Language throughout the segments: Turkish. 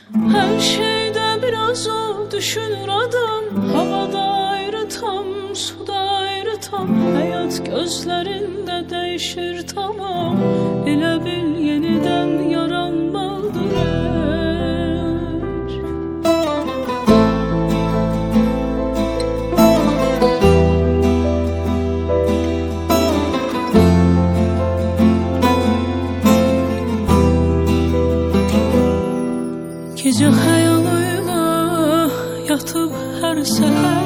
Her şeyde biraz o düşünür adam. Havada ayrı tam, suda ayrı tam. Hayat gözlerinde değişir tamam. Elə bil yeniden yaranmalıdır. Gece hayalıyla yatıp her seher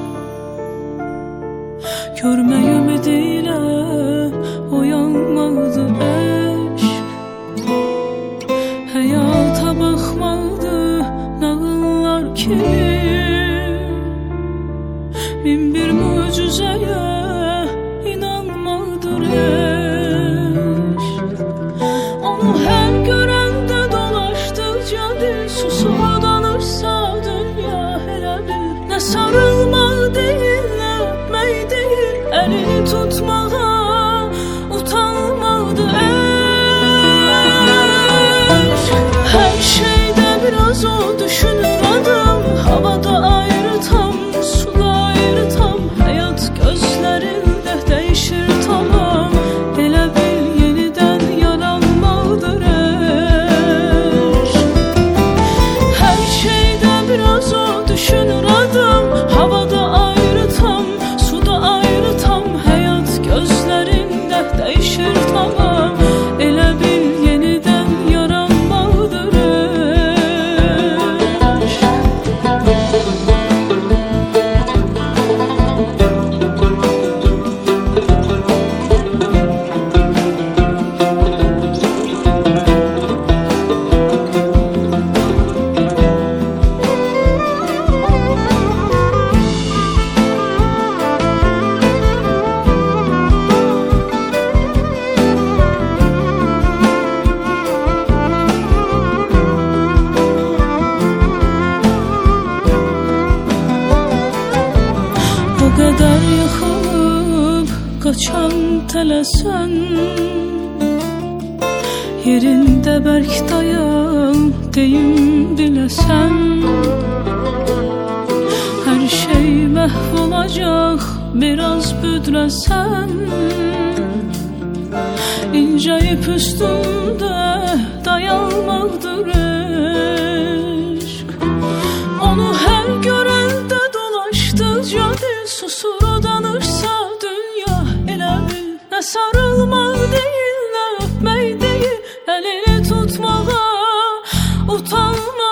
görme ümidiyle uyanmadı eşk. Hayata bakmadı nağıllar kimi. Bin bir mucizeye inanmadır eşk. Onu her görende dolaştıkça dil susur danırsa dünya hele bir. Ne sarılmak değil ne öpmek değil, elini tutmağa utanmadı eşk. Her şeyde biraz o düşünür adam. Havada ayrı tam, suda ayrı tam. Hayat gözlerinde değişir tamam. Elə bil yeniden yaranmalıdır eşk. Her şeyde biraz o düşünür adam. Havada ayrı tam, suda ayrı tam. Hayat gözlerinde değişir tamam. Elə bil yeniden yaranmalıdır eşk. Bu kadar yıkılıp kaçan telesen, yerinde berk dayan deyim bilesen. Her şey mahvolacak biraz büdresen. İnce ip üstünde dayanmaktır eşk. Onu her görende dolaştıkça dil susur danırsa dünya elə bil. Ne sarılmak değil ne öpmek değil, elini tutmağa utanma.